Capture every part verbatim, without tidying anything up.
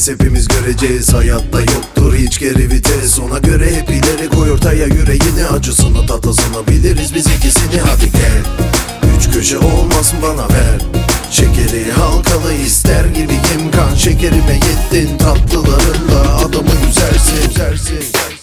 göreceğiz, hepimiz göreceğiz. Hayatta yoktur hiç geri vites. Ona göre hep ileri koy ortaya yüreğini. Acısını tatlısını biliriz biz ikisini. Hadi gel, üç köşe olmasın bana ver. Şekeri halkalı ister gibiyim. Kan şekerime yettin tatlılarınla. Adamı üzersin, üzersin.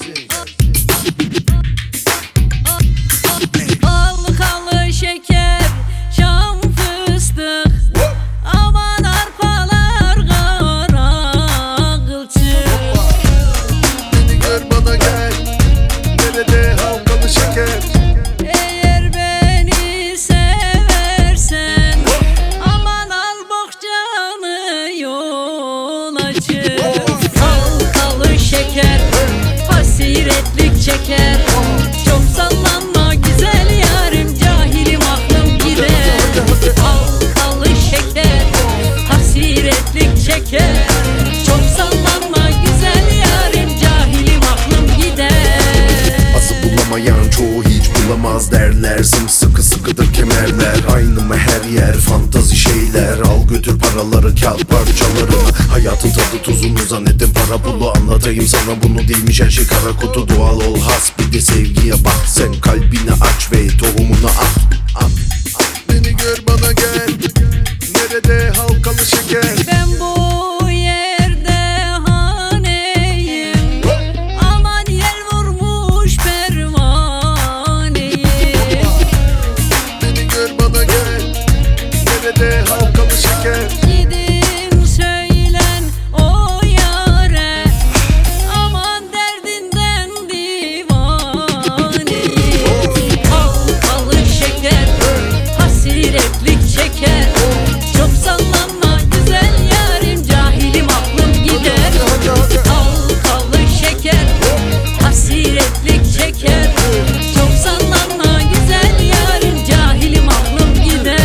Halkalı şeker, şam fıstık. Aman arpalar kara kılçık. Beni gör bana gel, nerede halkalı şeker? Eğer beni seversen aman al bohçanı yol açık. Halkalı şeker, hasiretlik çeker. Çok sallanma güzel yarim, cahilim aklım gider. Halkalı şeker, hasiretlik çeker. Çok sallanma güzel yarim, cahilim aklım gider. Asıl bulamayan çoğu hiç bulamaz derler. Sımsıkı sıkıdır kemerler. Aynı mı her yer, fantazi şeyler. Al götür paraları, kağıt parçalarını. Hayatın tadı tuzunu zannettim para pulu. Anlatayım sana bunu, değilmiş her şey kara kutu. Doğal ol, has bir de sevgiye bak. Sen kalbini aç ve tohumunu at, at, at. Beni gör bana gel, nerede halkalı şeker? Ben bu yerde haneyim, aman yel vurmuş pervaneyim. Beni gör bana gel, nerede halkalı şeker? Gidin söylen o yâre, aman derdinden divaneyim. Halkalı şeker, hasiretlik çeker. Çok sallanma güzel yarim, cahilim aklım gider. Halkalı şeker, hasiretlik çeker. Çok sallanma güzel yarim, cahilim aklım gider.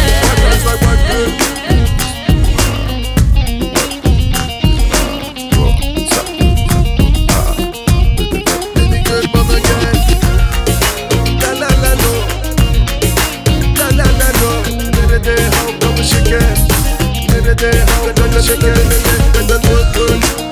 Beni gör bana gel, la la la lo, la la la lo. Nerede halkalı şeker? Nerede halkalı şeker? Nerede halkalı şeker?